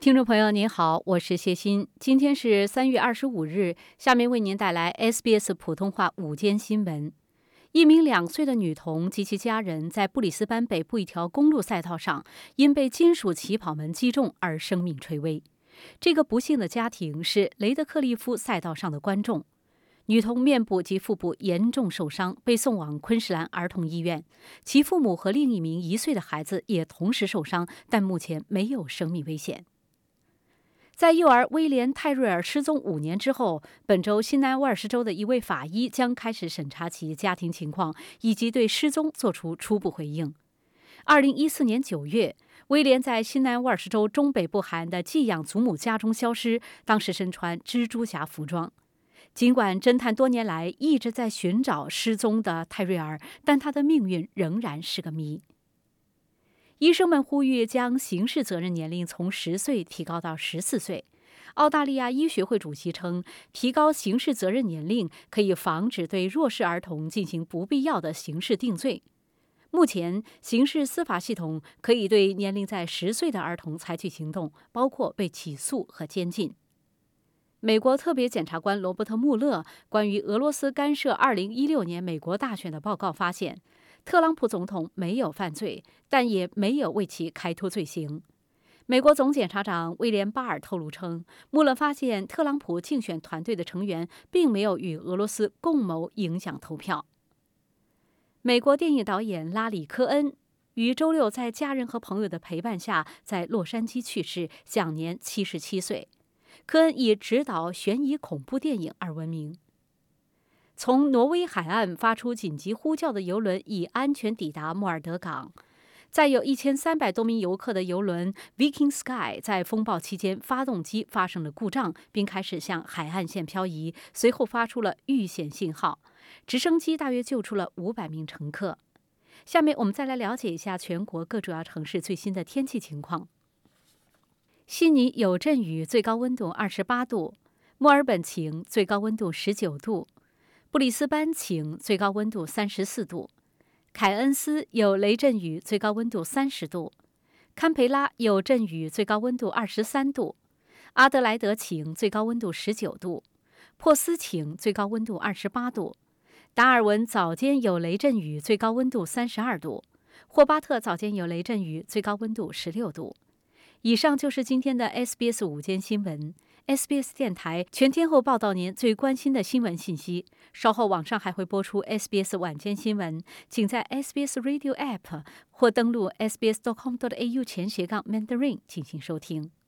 听众朋友您好，我是谢欣，今天是3月25日，下面为您带来 SBS 普通话午间新闻。一名2岁的女童及其家人在布里斯班北部一条公路赛道上，因被金属起跑门击中而生命垂危。这个不幸的家庭是雷德克利夫赛道上的观众。女童面部及腹部严重受伤，被送往昆士兰儿童医院。其父母和另一名1岁的孩子也同时受伤，但目前没有生命危险。在幼儿威廉·泰瑞尔失踪5年之后，本周新南威尔士州的一位法医将开始审查其家庭情况，以及对失踪做出初步回应。2014年9月，威廉在新南威尔士州中北部海岸的寄养祖母家中消失，当时身穿蜘蛛侠服装。尽管侦探多年来一直在寻找失踪的泰瑞尔，但他的命运仍然是个谜。医生们呼吁将刑事责任年龄从10岁提高到14岁。澳大利亚医学会主席称，提高刑事责任年龄可以防止对弱势儿童进行不必要的刑事定罪。目前，刑事司法系统可以对年龄在10岁的儿童采取行动，包括被起诉和监禁。美国特别检察官罗伯特·穆勒关于俄罗斯干涉2016年美国大选的报告发现，特朗普总统没有犯罪，但也没有为其开脱罪行。美国总检察长威廉·巴尔透露称，穆勒发现特朗普竞选团队的成员并没有与俄罗斯共谋影响投票。美国电影导演拉里·科恩于周六在家人和朋友的陪伴下在洛杉矶去世，享年77岁。科恩以执导悬疑恐怖电影而闻名。从挪威海岸发出紧急呼叫的邮轮已安全抵达莫尔德港。载有1300多名游客的邮轮 Viking Sky 在风暴期间发动机发生了故障，并开始向海岸线漂移，随后发出了遇险信号。直升机大约救出了500名乘客。下面我们再来了解一下全国各主要城市最新的天气情况。悉尼有阵雨，最高温度28度；墨尔本晴，最高温度19度；布里斯班晴，最高温度34度；凯恩斯有雷阵雨，最高温度30度；堪培拉有阵雨，最高温度23度；阿德莱德晴，最高温度19度；珀斯晴，最高温度28度；达尔文早间有雷阵雨，最高温度32度；霍巴特早间有雷阵雨，最高温度16度。以上就是今天的 SBS 午间新闻。SBS 电台全天候报道您最关心的新闻信息。稍后网上还会播出 SBS 晚间新闻，请在 SBS Radio App 或登录 sbs.com.au/Mandarin 进行收听。